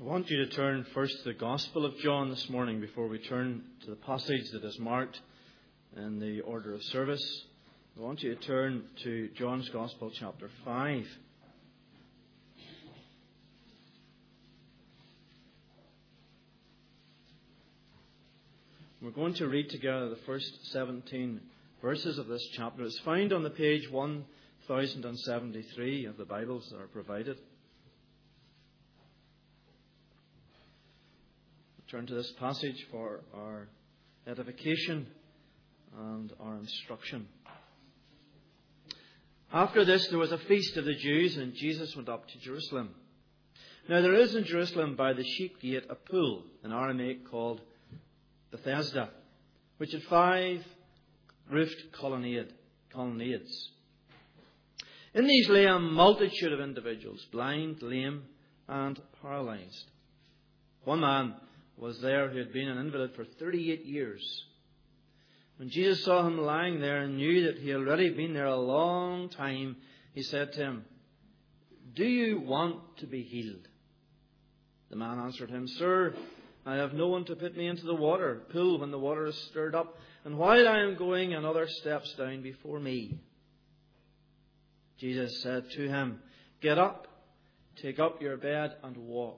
I want you to turn first to the Gospel of John this morning before we turn to the passage that is marked in the order of service. I want you to turn to John's Gospel, chapter 5. We're going to read together the first 17 verses of this chapter. It's found on the page 1073 of the Bibles that are provided. Turn to this passage for our edification and our instruction. After this, there was a feast of the Jews, and Jesus went up to Jerusalem. Now there is in Jerusalem by the sheep gate a pool, in Aramaic called Bethesda, which had 5 roofed colonnades. In these lay a multitude of individuals, blind, lame, and paralyzed. One man was there who had been an invalid for 38 years. When Jesus saw him lying there and knew that he had already been there a long time, he said to him, "Do you want to be healed?" The man answered him, "Sir, I have no one to put me into the pool when the water is stirred up, and while I am going, another steps down before me." Jesus said to him, "Get up, take up your bed and walk."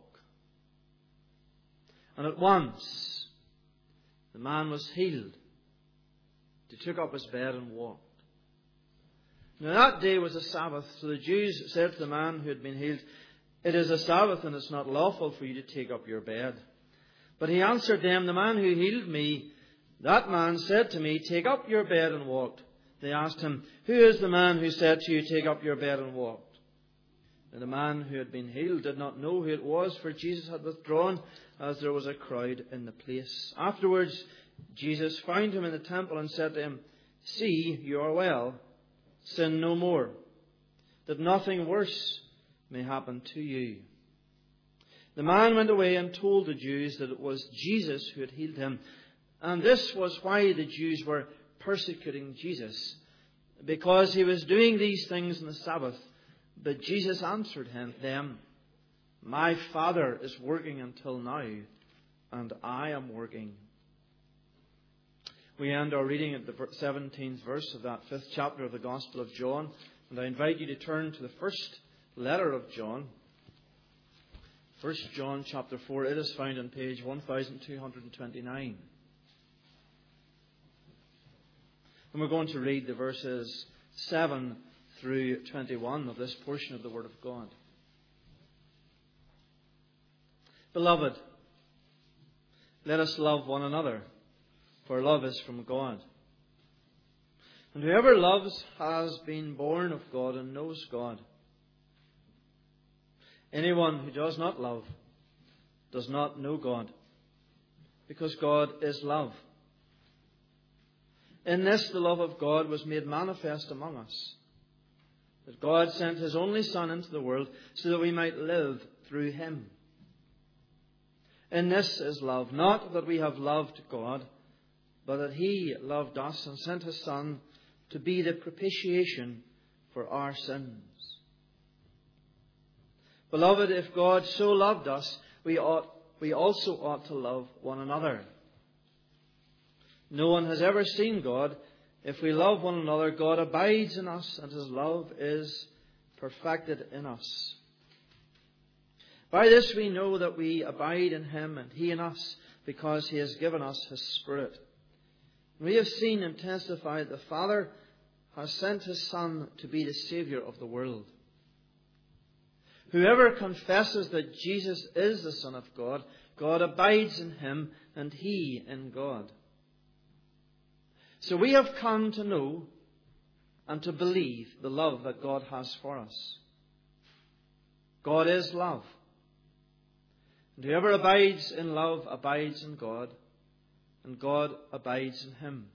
And at once the man was healed. He took up his bed and walked. Now that day was a Sabbath, so the Jews said to the man who had been healed, "It is a Sabbath, and it's not lawful for you to take up your bed." But he answered them, "The man who healed me, that man said to me, 'Take up your bed and walk.'" They asked him, "Who is the man who said to you, 'Take up your bed and walk'?" And the man who had been healed did not know who it was, for Jesus had withdrawn, as there was a crowd in the place. Afterwards, Jesus found him in the temple and said to him, "See, you are well. Sin no more, that nothing worse may happen to you." The man went away and told the Jews that it was Jesus who had healed him. And this was why the Jews were persecuting Jesus, because he was doing these things on the Sabbath. But Jesus answered them, "My Father is working until now, and I am working." We end our reading at the 17th verse of that 5th chapter of the Gospel of John. And I invite you to turn to the first letter of John, 1 John chapter 4. It is found on page 1229. And we're going to read the verses 7 through 21 of this portion of the Word of God. Beloved, let us love one another, for love is from God. And whoever loves has been born of God and knows God. Anyone who does not love does not know God, because God is love. In this the love of God was made manifest among us, that God sent His only Son into the world so that we might live through Him. In this is love, not that we have loved God, but that He loved us and sent His Son to be the propitiation for our sins. Beloved, if God so loved us, we also ought to love one another. No one has ever seen God. If we love one another, God abides in us, and His love is perfected in us. By this we know that we abide in Him and He in us, because He has given us His Spirit. We have seen and testified the Father has sent His Son to be the Saviour of the world. Whoever confesses that Jesus is the Son of God, God abides in Him and He in God. So we have come to know and to believe the love that God has for us. God is love. And whoever abides in love abides in God, and God abides in him.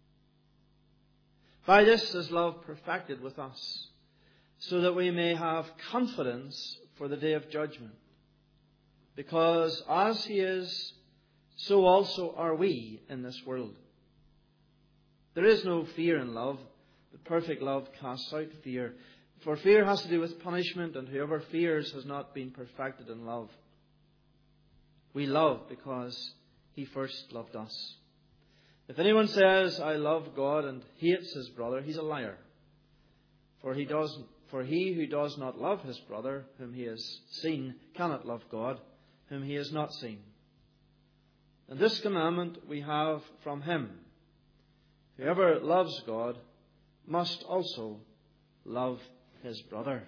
By this is love perfected with us, so that we may have confidence for the day of judgment. Because as He is, so also are we in this world. There is no fear in love, but perfect love casts out fear. For fear has to do with punishment, and whoever fears has not been perfected in love. We love because He first loved us. If anyone says, I love God, and hates his brother, he's a liar. For he who does not love his brother, whom he has seen, cannot love God, whom he has not seen. And this commandment we have from Him: whoever loves God must also love his brother.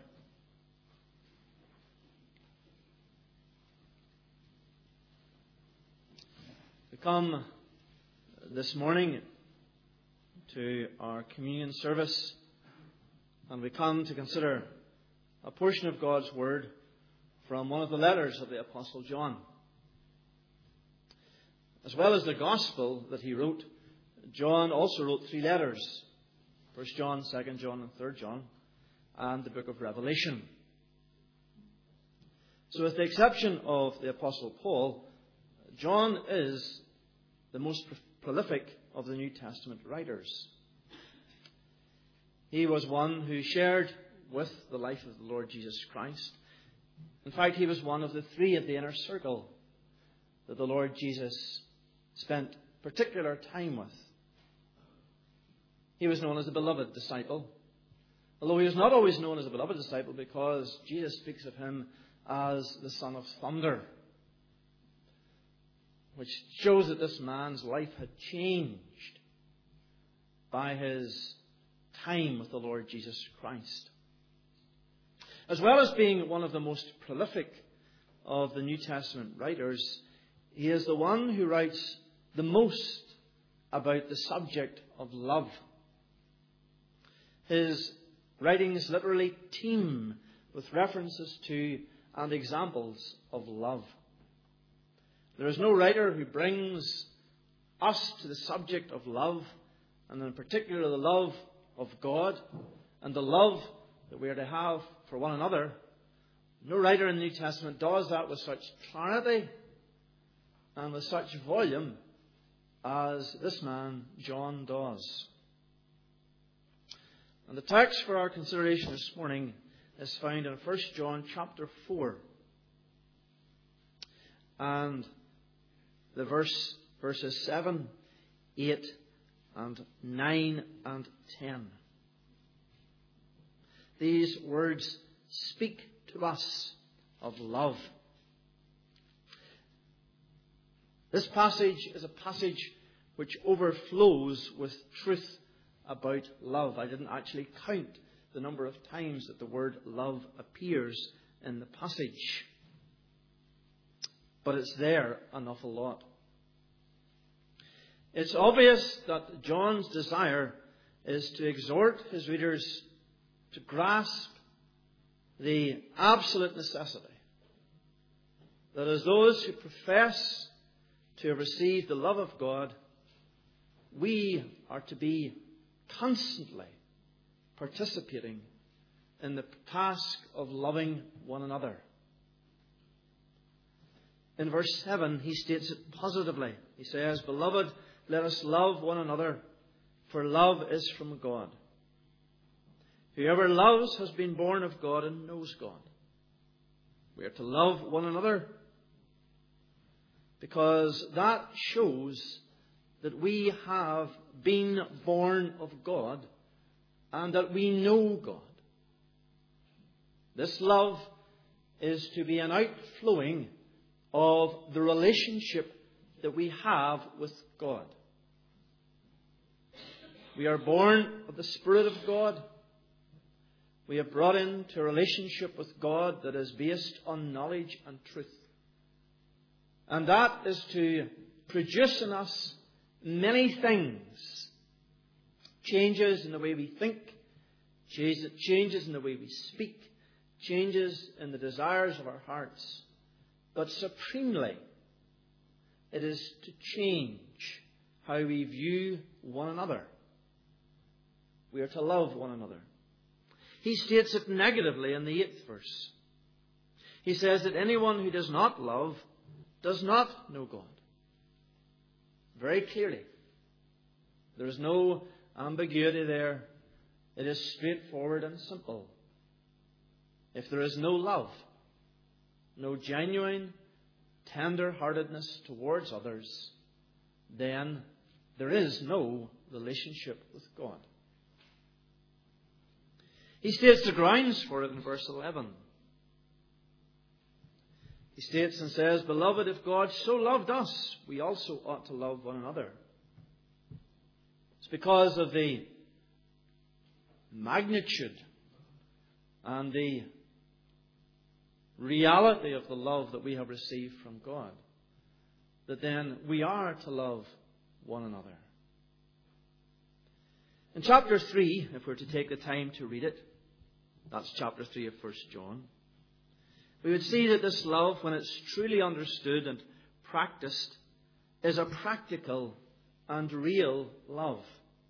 We come this morning to our communion service, and we come to consider a portion of God's Word from one of the letters of the Apostle John. As well as the Gospel that he wrote, John also wrote 3 letters: 1 John, 2 John, and 3 John, and the book of Revelation. So with the exception of the Apostle Paul, John is the most prolific of the New Testament writers. He was one who shared with the life of the Lord Jesus Christ. In fact, he was one of the 3 of the inner circle that the Lord Jesus spent particular time with. He was known as the beloved disciple, although he was not always known as a beloved disciple, because Jesus speaks of him as the son of thunder, which shows that this man's life had changed by his time with the Lord Jesus Christ. As well as being one of the most prolific of the New Testament writers, he is the one who writes the most about the subject of love. His writings literally teem with references to and examples of love. There is no writer who brings us to the subject of love, and in particular the love of God and the love that we are to have for one another. No writer in the New Testament does that with such clarity and with such volume as this man, John, does. And the text for our consideration this morning is found in 1 John chapter 4. And the verses 7, 8, and 9 and 10. These words speak to us of love. This passage is a passage which overflows with truth about love. I didn't actually count the number of times that the word love appears in the passage, but it's there an awful lot. It's obvious that John's desire is to exhort his readers to grasp the absolute necessity that as those who profess to have received the love of God, we are to be constantly participating in the task of loving one another. In verse 7, he states it positively. He says, "Beloved, let us love one another, for love is from God. Whoever loves has been born of God and knows God." We are to love one another because that shows that we have been born of God and that we know God. This love is to be an outflowing of the relationship that we have with God. We are born of the Spirit of God. We are brought into a relationship with God that is based on knowledge and truth. And that is to produce in us many things. Changes in the way we think, changes in the way we speak, changes in the desires of our hearts. But supremely, it is to change how we view one another. We are to love one another. He states it negatively in the 8th verse. He says that anyone who does not love does not know God. Very clearly. There is no ambiguity there. It is straightforward and simple. If there is no love, no genuine, tender-heartedness towards others, then there is no relationship with God. He states the grounds for it in verse 11. He states and says, "Beloved, if God so loved us, we also ought to love one another." It's because of the magnitude and the reality of the love that we have received from God that then we are to love one another. In chapter 3, if we're to take the time to read it, that's chapter 3 of 1 John, we would see that this love, when it's truly understood and practiced, is a practical and real love.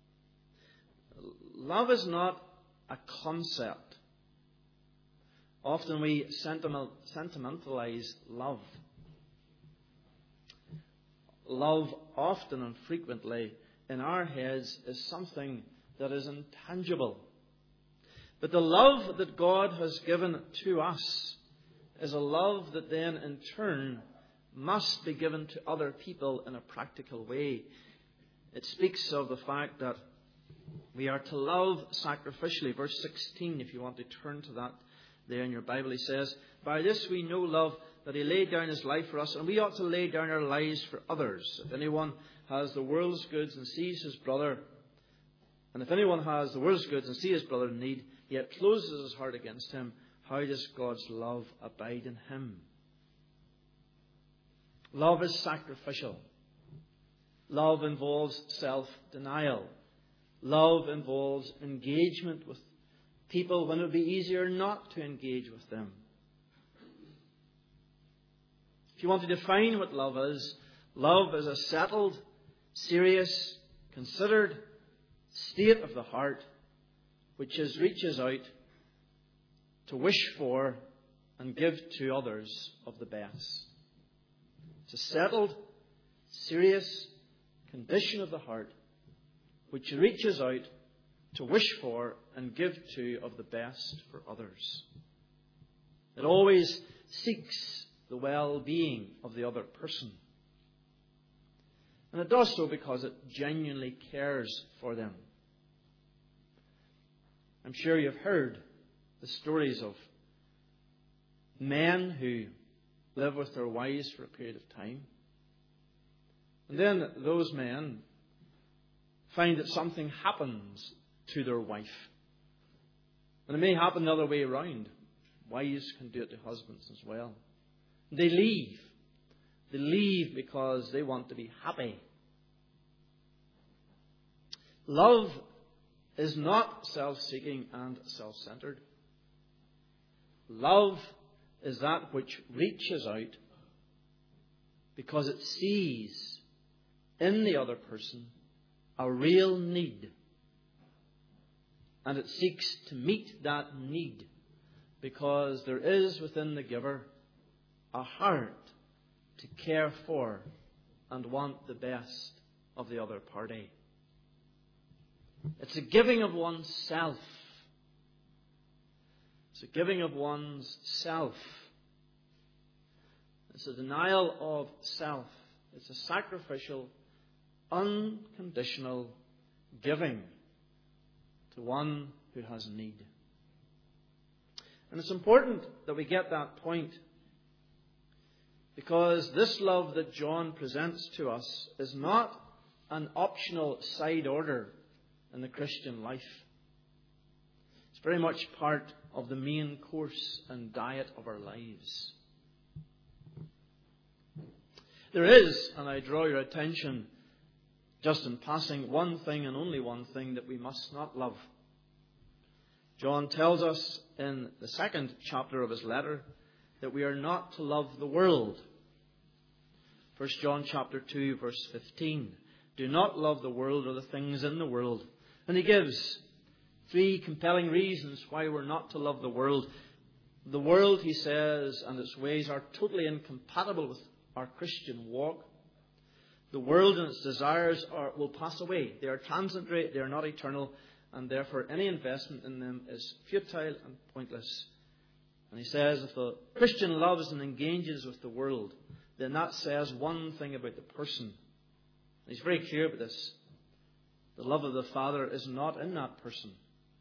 Love is not a concept. Often we sentimentalize love. Love often and frequently in our heads is something that is intangible. But the love that God has given to us is a love that then in turn must be given to other people in a practical way. It speaks of the fact that we are to love sacrificially. Verse 16, if you want to turn to that there in your Bible, he says, "By this we know love, that he laid down his life for us, and we ought to lay down our lives for others. If anyone has the world's goods and sees his brother, and if anyone has the world's goods and sees his brother in need, yet closes his heart against him, how does God's love abide in him?" Love is sacrificial. Love involves self-denial. Love involves engagement with people when it would be easier not to engage with them. If you want to define what love is a settled, serious, considered state of the heart which reaches out to wish for and give to others of the best. It's a settled, serious condition of the heart which reaches out to wish for and give to of the best for others. It always seeks the well-being of the other person. And it does so because it genuinely cares for them. I'm sure you've heard the stories of men who live with their wives for a period of time. And then those men find that something happens to their wife. And it may happen the other way around. Wives can do it to husbands as well. They leave. They leave because they want to be happy. Love is not self-seeking and self-centered. Love is that which reaches out because it sees in the other person a real need. And it seeks to meet that need because there is within the giver a heart to care for and want the best of the other party. It's a giving of oneself. It's a giving of one's self. It's a denial of self. It's a sacrificial, unconditional giving to one who has need. And it's important that we get that point, because this love that John presents to us is not an optional side order in the Christian life. It's very much part of the main course and diet of our lives. There is, and I draw your attention just in passing, one thing and only one thing that we must not love. John tells us in the second chapter of his letter that we are not to love the world. 1 John chapter 2 verse 15. Do not love the world or the things in the world. And he gives 3 compelling reasons why we're not to love the world. The world, he says, and its ways are totally incompatible with our Christian walk. The world and its desires will pass away. They are transitory, they are not eternal, and therefore any investment in them is futile and pointless. And he says if the Christian loves and engages with the world, then that says one thing about the person. He's very clear about this. The love of the Father is not in that person.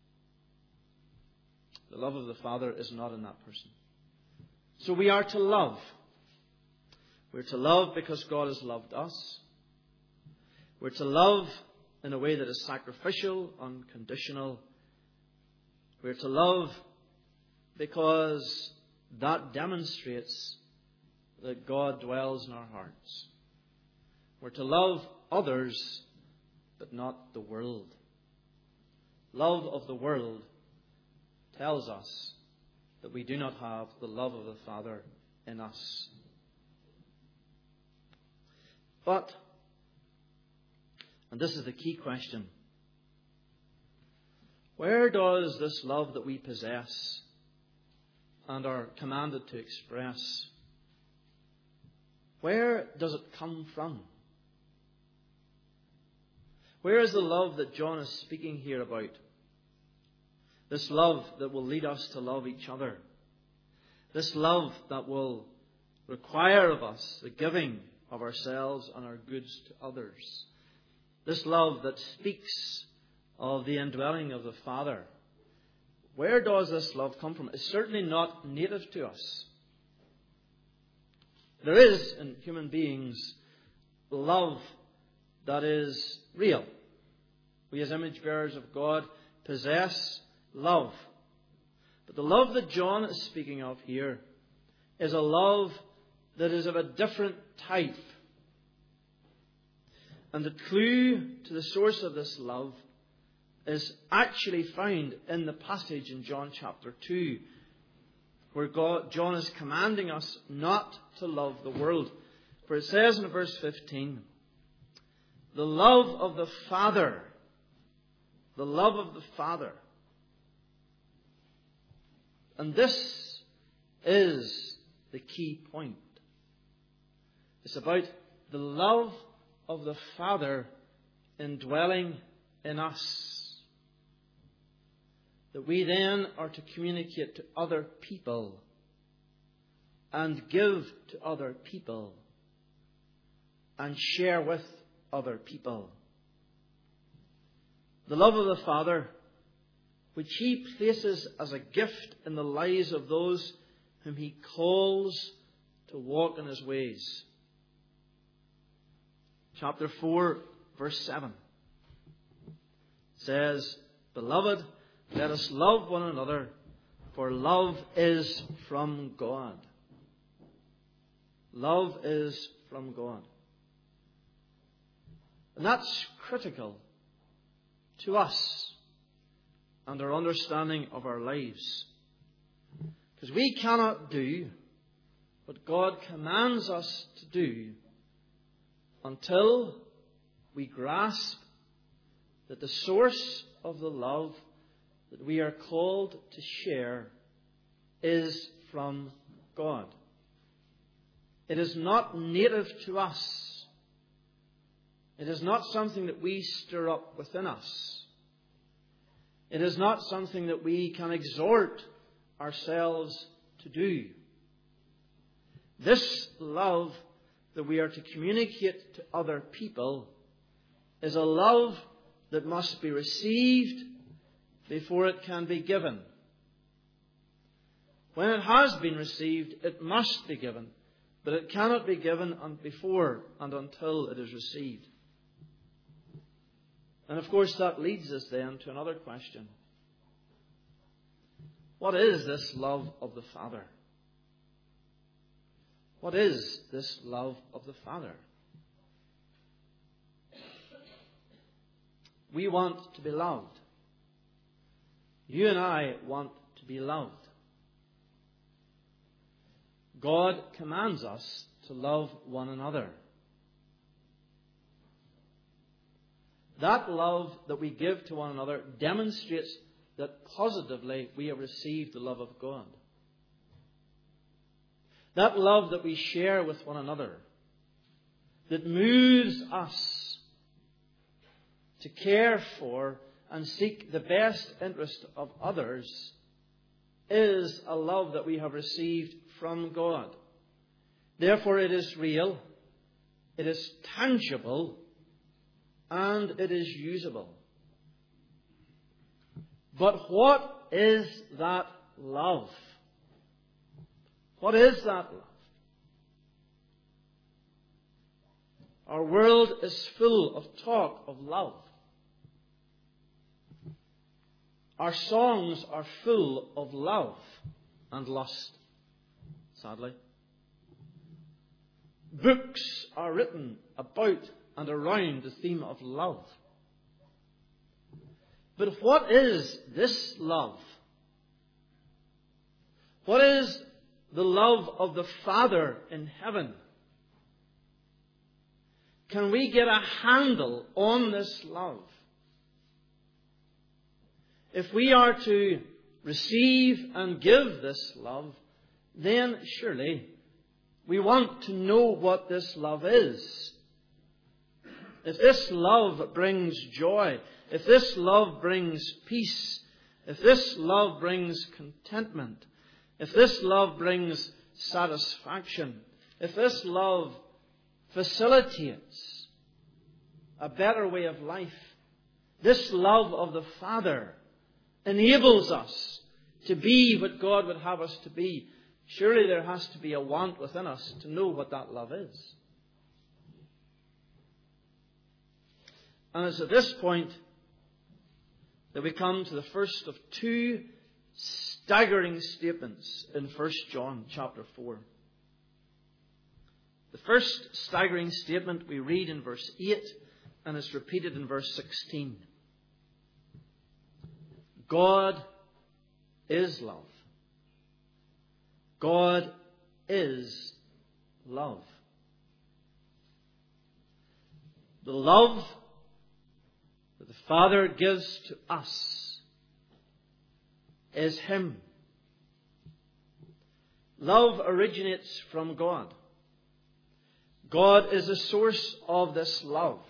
The love of the Father is not in that person. So we are to love. We're to love because God has loved us. We're to love in a way that is sacrificial, unconditional. We're to love because that demonstrates that God dwells in our hearts. We're to love others, but not the world. Love of the world tells us that we do not have the love of the Father in us. But, and this is the key question, where does this love that we possess and are commanded to express, where does it come from? Where is the love that John is speaking here about? This love that will lead us to love each other. This love that will require of us the giving of ourselves and our goods to others. This love that speaks of the indwelling of the Father. Where does this love come from? It's certainly not native to us. There is in human beings love that is real. We as image bearers of God possess love. But the love that John is speaking of here is a love that is of a different type. And the clue to the source of this love is actually found in the passage in John chapter 2, where John is commanding us not to love the world. For it says in verse 15, the love of the Father. The love of the Father. And this is the key point. It's about the love of the Father indwelling in us. That we then are to communicate to other people and give to other people and share with other people. The love of the Father, which He places as a gift in the lives of those whom He calls to walk in His ways. Chapter 4, verse 7 says, Beloved, let us love one another, for love is from God. Love is from God. And that's critical to us and our understanding of our lives. Because we cannot do what God commands us to do until we grasp that the source of the love that we are called to share is from God. It is not native to us. It is not something that we stir up within us. It is not something that we can exhort ourselves to do. This love that we are to communicate to other people is a love that must be received before it can be given. When it has been received, it must be given, but it cannot be given before and until it is received. And of course that leads us then to another question. What is this love of the Father? What is this love of the Father? We want to be loved. You and I want to be loved. God commands us to love one another. That love that we give to one another demonstrates that positively we have received the love of God. That love that we share with one another, that moves us to care for and seek the best interest of others, is a love that we have received from God. Therefore it is real, it is tangible, and it is usable. But what is that love? What is that love? Our world is full of talk of love. Our songs are full of love and lust, sadly. Books are written about and around the theme of love. But what is this love? What is the love of the Father in heaven? Can we get a handle on this love? If we are to receive and give this love, then surely we want to know what this love is. If this love brings joy, if this love brings peace, if this love brings contentment, if this love brings satisfaction, if this love facilitates a better way of life, this love of the Father enables us to be what God would have us to be, surely there has to be a want within us to know what that love is. And it's at this point that we come to the first of two staggering statements in 1 John chapter 4. The first staggering statement we read in verse 8 and is repeated in verse 16. God is love. God is love. The love that the Father gives to us is Him. Love originates from God. God is the source of this love.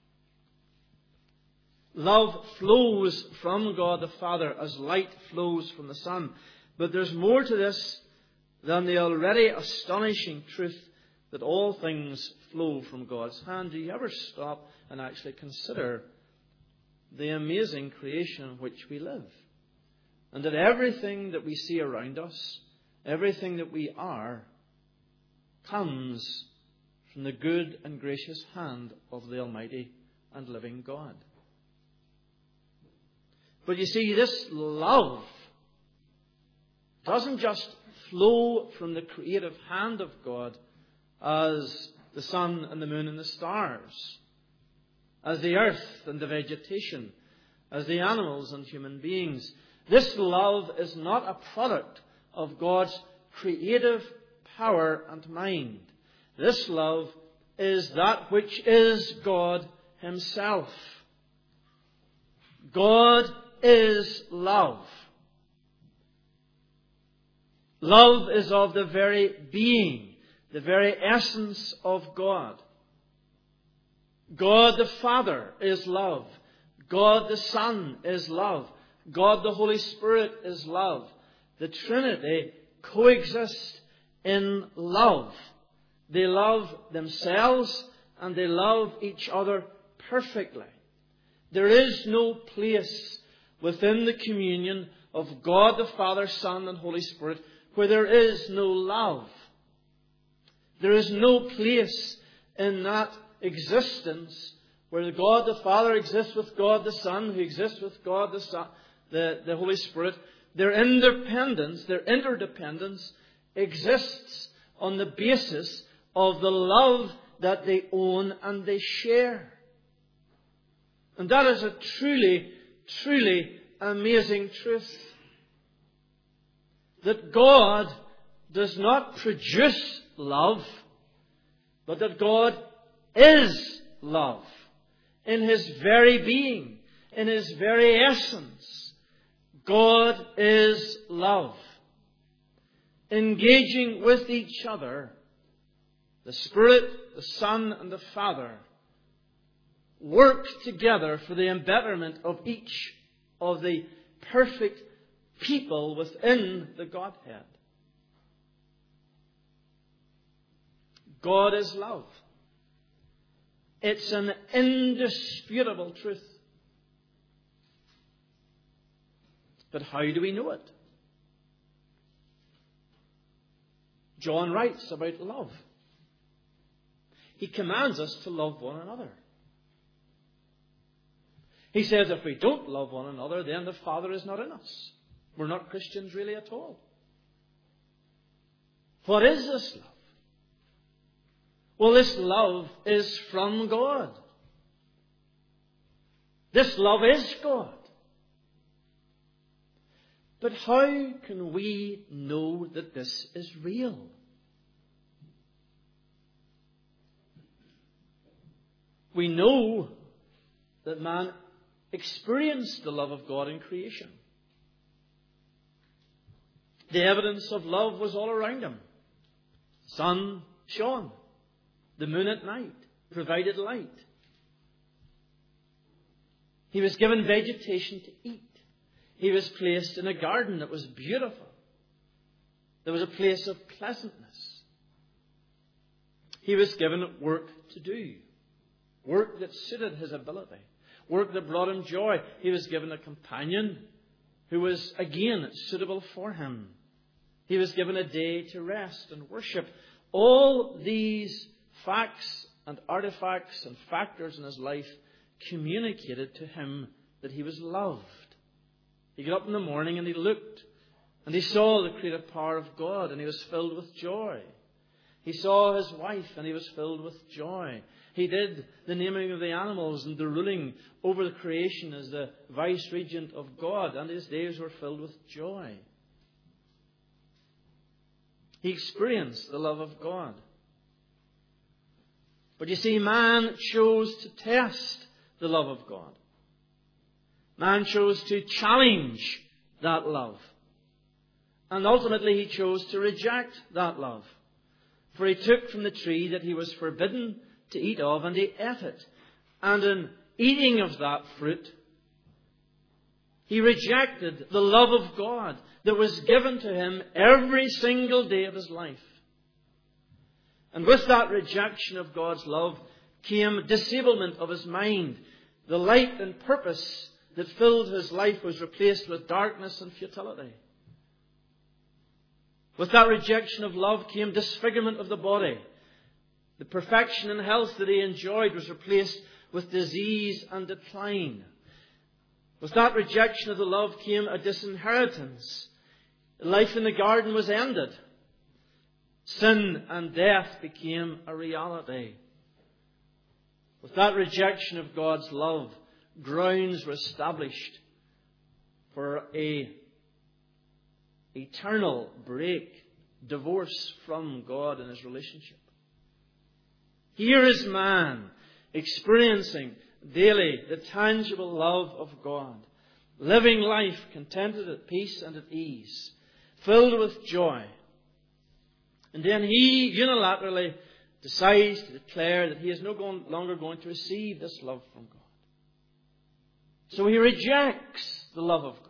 Love flows from God the Father as light flows from the sun. But there's more to this than the already astonishing truth that all things flow from God's hand. Do you ever stop and actually consider the amazing creation in which we live? And that everything that we see around us, everything that we are, comes from the good and gracious hand of the Almighty and living God. But you see, this love doesn't just flow from the creative hand of God as the sun and the moon and the stars, as the earth and the vegetation, as the animals and human beings. This love is not a product of God's creative power and mind. This love is that which is God Himself. God is love. Love is of the very being, the very essence of God. God the Father is love. God the Son is love. God the Holy Spirit is love. The Trinity coexist in love. They love themselves and they love each other perfectly. There is no place within the communion of God the Father, Son and Holy Spirit where there is no love. There is no place in that existence where God the Father exists with God the Son, who exists with God the Son, the Holy Spirit. Their independence, their interdependence exists on the basis of the love that they own and they share. And that is a truly, truly amazing truth. That God does not produce love, but that God is love. In His very being, in His very essence, God is love. Engaging with each other, the Spirit, the Son, and the Father work together for the embetterment of each of the perfect people within the Godhead. God is love. It's an indisputable truth. But how do we know it? John writes about love. He commands us to love one another. He says if we don't love one another, then the Father is not in us. We're not Christians really at all. What is this love? Well, this love is from God. This love is God. But how can we know that this is real? We know that man experienced the love of God in creation. The evidence of love was all around him. Sun shone. The moon at night provided light. He was given vegetation to eat. He was placed in a garden that was beautiful. There was a place of pleasantness. He was given work to do. Work that suited his ability. Work that brought him joy. He was given a companion who was, again, suitable for him. He was given a day to rest and worship. All these facts and artifacts and factors in his life communicated to him that he was loved. He got up in the morning and he looked and he saw the creative power of God and he was filled with joy. He saw his wife and he was filled with joy. He did the naming of the animals and the ruling over the creation as the vice-regent of God, and his days were filled with joy. He experienced the love of God. But you see, man chose to test the love of God. Man chose to challenge that love. And ultimately he chose to reject that love. For he took from the tree that he was forbidden to eat of, and he ate it. And in eating of that fruit, he rejected the love of God that was given to him every single day of his life. And with that rejection of God's love came disablement of his mind. The light and purpose that filled his life was replaced with darkness and futility. With that rejection of love came disfigurement of the body. The perfection and health that he enjoyed was replaced with disease and decline. With that rejection of the love came a disinheritance. Life in the garden was ended. Sin and death became a reality. With that rejection of God's love, grounds were established for an eternal break, divorce from God and his relationship. Here is man experiencing daily the tangible love of God, living life contented, at peace and at ease, filled with joy. And then he unilaterally decides to declare that he is no longer going to receive this love from God. So he rejects the love of God.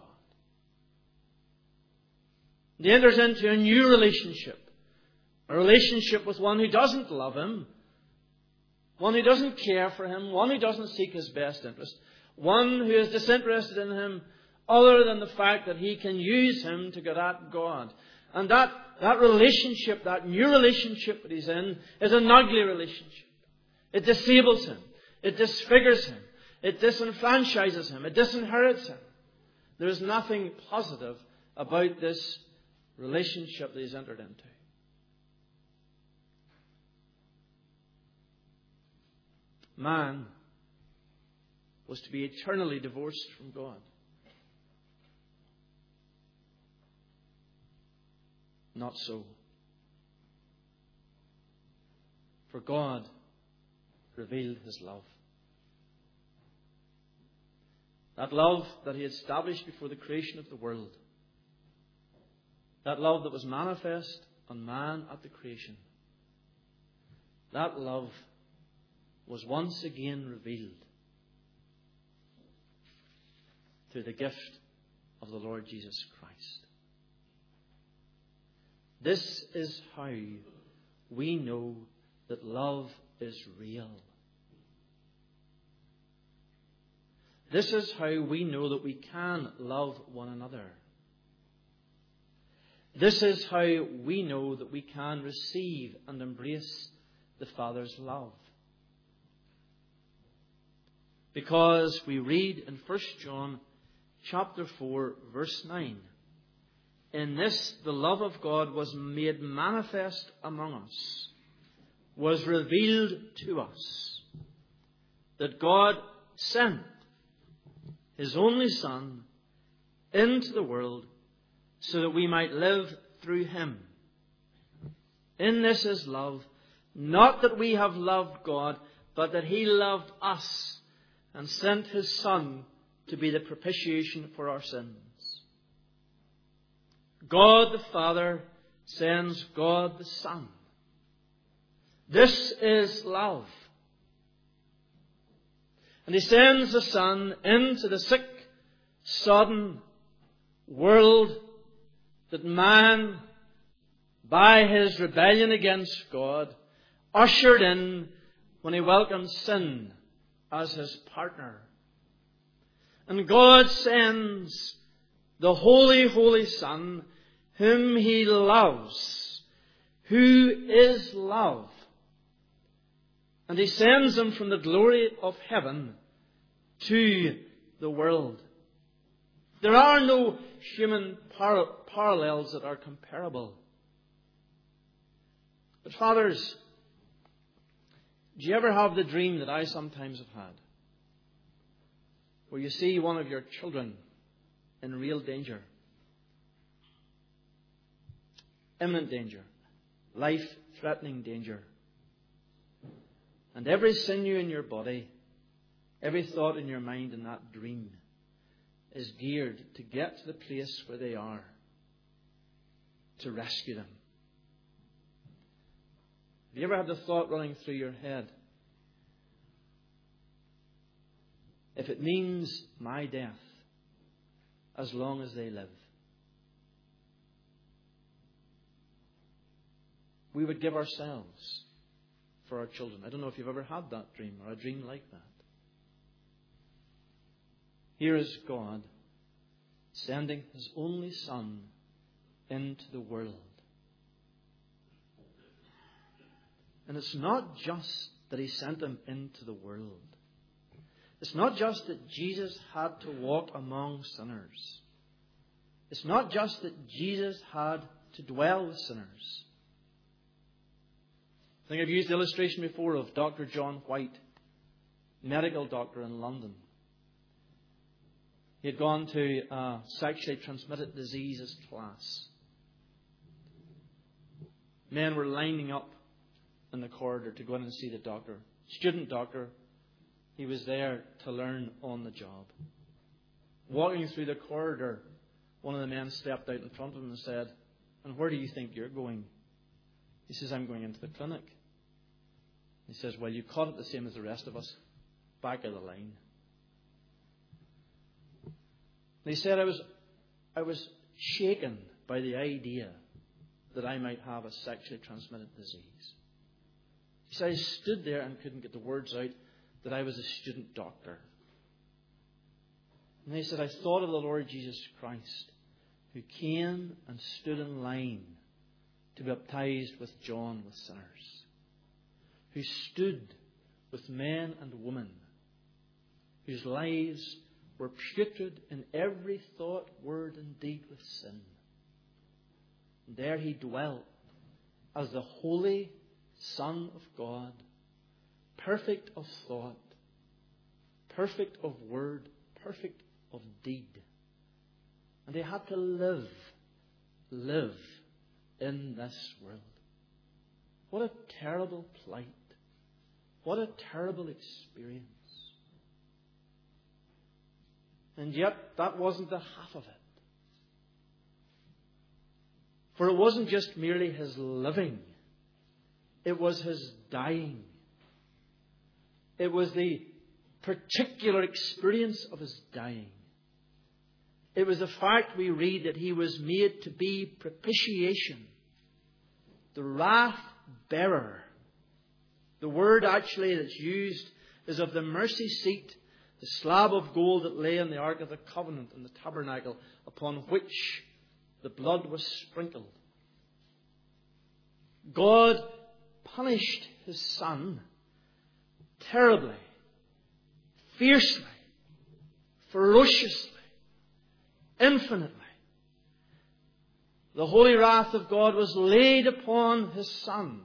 He enters into a new relationship. A relationship with one who doesn't love him. One who doesn't care for him. One who doesn't seek his best interest. One who is disinterested in him other than the fact that he can use him to get at God. And that relationship, that new relationship that he's in, is an ugly relationship. It disables him. It disfigures him. It disenfranchises him. It disinherits him. There is nothing positive about this relationship that he's entered into. Man was to be eternally divorced from God. Not so. For God revealed his love. That love that he established before the creation of the world. That love that was manifest on man at the creation. That love was once again revealed through the gift of the Lord Jesus Christ. This is how we know that love is real. This is how we know that we can love one another. This is how we know that we can receive and embrace the Father's love. Because we read in 1 John chapter 4, verse 9, "In this the love of God was made manifest among us, was revealed to us, that God sent His only Son into the world so that we might live through Him. In this is love, not that we have loved God, but that He loved us and sent His Son to be the propitiation for our sins." God the Father sends God the Son. This is love. And He sends the Son into the sick, sodden world that man, by his rebellion against God, ushered in when he welcomed sin as his partner. And God sends the Holy, Holy Son, whom He loves, who is love. And He sends Him from the glory of heaven to the world. There are no human parallels that are comparable. But fathers, do you ever have the dream that I sometimes have had, where you see one of your children in real danger, imminent danger, life-threatening danger, and every sinew in your body, every thought in your mind in that dream is geared to get to the place where they are, to rescue them? Have you ever had the thought running through your head, if it means my death, as long as they live, we would give ourselves for our children? I don't know if you've ever had that dream or a dream like that. Here is God sending His only Son into the world. And it's not just that He sent Him into the world. It's not just that Jesus had to walk among sinners. It's not just that Jesus had to dwell with sinners. I think I've used the illustration before of Dr. John White, medical doctor in London. He had gone to a sexually transmitted diseases class. Men were lining up in the corridor to go in and see the doctor. Student doctor. He was there to learn on the job. Walking through the corridor, one of the men stepped out in front of him and said, "And where do you think you're going?" He says, "I'm going into the clinic." He says, "Well, you caught it the same as the rest of us. Back of the line." And he said, I was shaken by the idea that I might have a sexually transmitted disease. He said, I stood there and couldn't get the words out that I was a student doctor. And he said, I thought of the Lord Jesus Christ, who came and stood in line to be baptized with John with sinners, who stood with men and women whose lives were putrid in every thought, word, and deed with sin. And there He dwelt as the Holy Son of God, perfect of thought, perfect of word, perfect of deed. And He had to live in this world. What a terrible plight. What a terrible experience. And yet, that wasn't the half of it. For it wasn't just merely His living. It was His dying. It was the particular experience of His dying. It was the fact we read that He was made to be propitiation, the wrath bearer The word actually that's used is of the mercy seat, the slab of gold that lay in the Ark of the Covenant in the tabernacle, upon which the blood was sprinkled. God punished His Son terribly, fiercely, ferociously, infinitely. The holy wrath of God was laid upon His Son.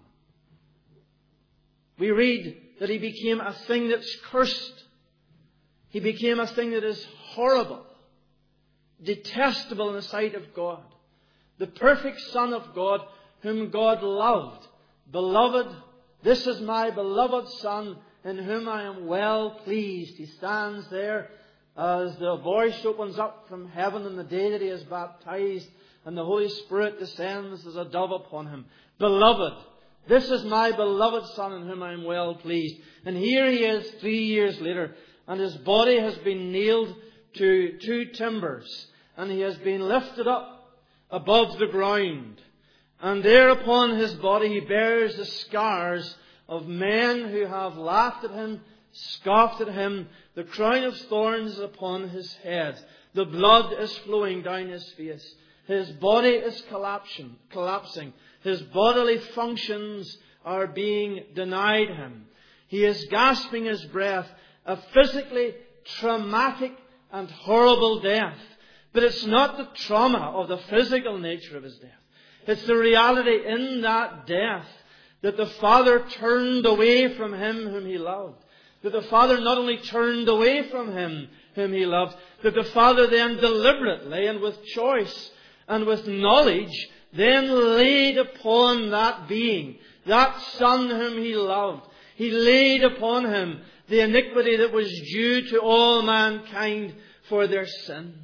We read that He became a thing that's cursed. He became a thing that is horrible, detestable in the sight of God. The perfect Son of God, whom God loved. Beloved, this is my beloved Son, in whom I am well pleased. He stands there as the voice opens up from heaven on the day that He is baptized, and the Holy Spirit descends as a dove upon Him. Beloved, this is my beloved Son, in whom I am well pleased. And here He is 3 years later, and His body has been nailed to 2 timbers, and He has been lifted up above the ground. And there upon His body He bears the scars of men who have laughed at Him, scoffed at Him. The crown of thorns is upon His head. The blood is flowing down His face. His body is collapsing. His bodily functions are being denied Him. He is gasping His breath. A physically traumatic and horrible death. But it's not the trauma of the physical nature of His death. It's the reality in that death that the Father turned away from Him whom He loved. That the Father not only turned away from Him whom He loved, that the Father then deliberately and with choice and with knowledge then laid upon that being, that Son whom He loved. He laid upon Him the iniquity that was due to all mankind for their sin.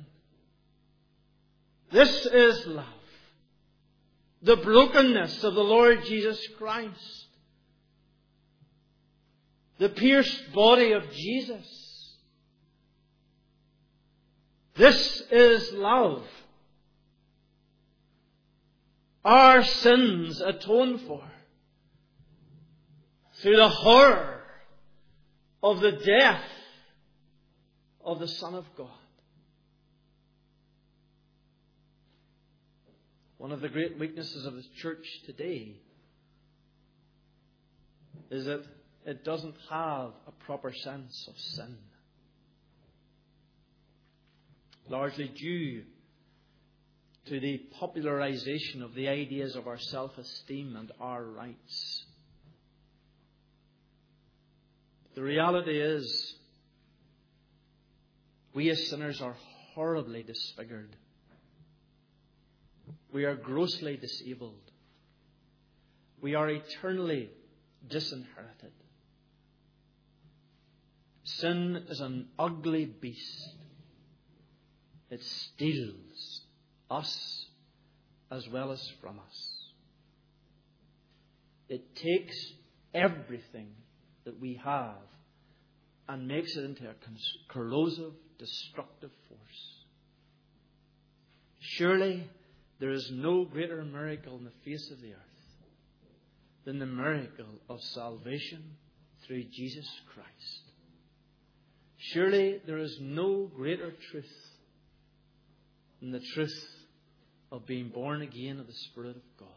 This is love. The brokenness of the Lord Jesus Christ. The pierced body of Jesus. This is love. Our sins atoned for through the horror of the death of the Son of God. One of the great weaknesses of the church today is that it doesn't have a proper sense of sin. Largely due to the popularization of the ideas of our self-esteem and our rights. The reality is, we as sinners are horribly disfigured. We are grossly disabled. We are eternally disinherited. Sin is an ugly beast. It steals us as well as from us. It takes everything that we have and makes it into a corrosive, destructive force. Surely there is no greater miracle in the face of the earth than the miracle of salvation through Jesus Christ. Surely there is no greater truth than the truth of being born again of the Spirit of God.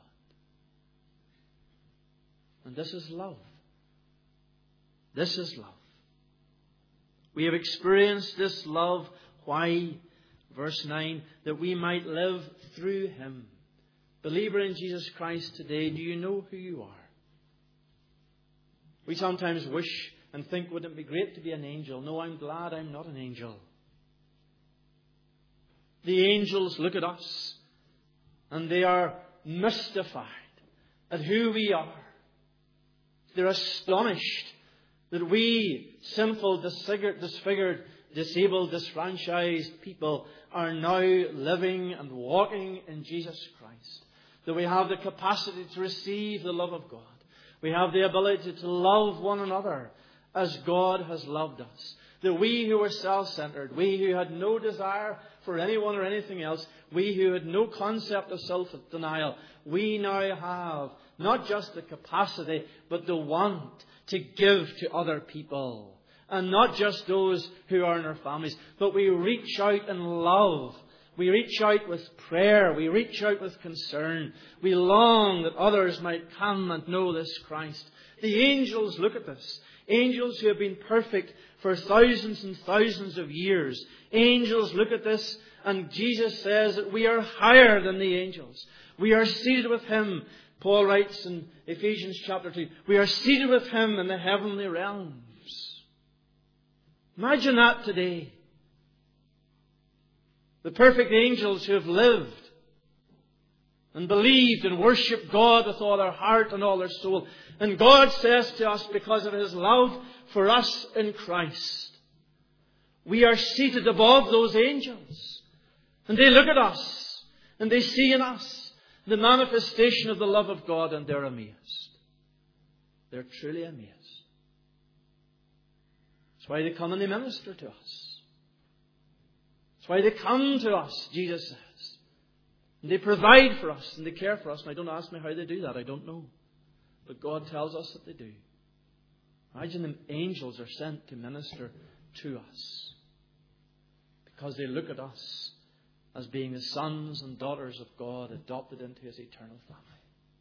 And this is love. This is love. We have experienced this love. Why? Verse 9, that we might live through Him. Believer in Jesus Christ today, do you know who you are? We sometimes wish and think, wouldn't it be great to be an angel? No, I'm glad I'm not an angel. The angels look at us and they are mystified at who we are. They're astonished that we, sinful, disfigured, disabled, disfranchised people are now living and walking in Jesus Christ. That we have the capacity to receive the love of God. We have the ability to love one another as God has loved us. That we who were self-centered, we who had no desire for anyone or anything else, we who had no concept of self-denial, we now have not just the capacity, but the want to give to other people. And not just those who are in our families, but we reach out in love. We reach out with prayer. We reach out with concern. We long that others might come and know this Christ. The angels look at this. Angels who have been perfect for thousands and thousands of years. Angels look at this, and Jesus says that we are higher than the angels. We are seated with Him. Paul writes in Ephesians chapter 2, we are seated with Him in the heavenly realms. Imagine that today. The perfect angels who have lived and believed and worshipped God with all their heart and all their soul. And God says to us, because of His love for us in Christ, we are seated above those angels. And they look at us and they see in us the manifestation of the love of God, and they're amazed. They're truly amazed. That's why they come and they minister to us. That's why they come to us, Jesus says. And they provide for us and they care for us. And don't ask me how they do that. I don't know. But God tells us that they do. Imagine the angels are sent to minister to us, because they look at us as being the sons and daughters of God, adopted into His eternal family.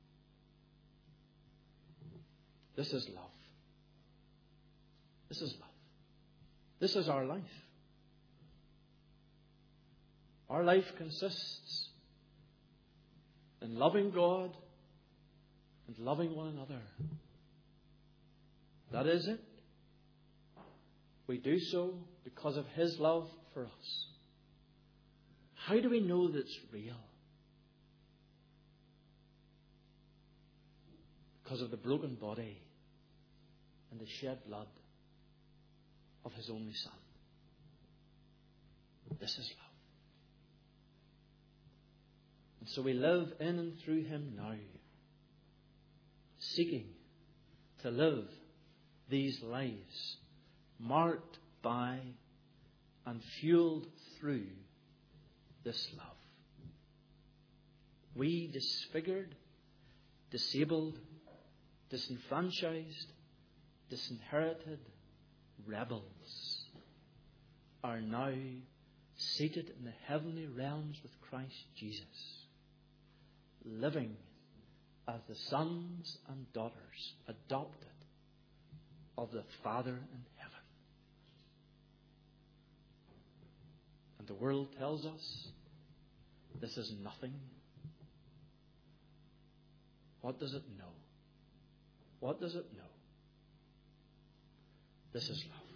This is love. This is love. This is our life. Our life consists in loving God and loving one another. That is it. We do so because of His love for us. How do we know that it's real? Because of the broken body and the shed blood of His only Son. This is love. And so we live in and through Him now, seeking to live these lives marked by and fueled through this love. We disfigured, disabled, disenfranchised, disinherited rebels are now seated in the heavenly realms with Christ Jesus, living as the sons and daughters adopted of the Father in heaven. And the world tells us this is nothing. What does it know? What does it know? This is love.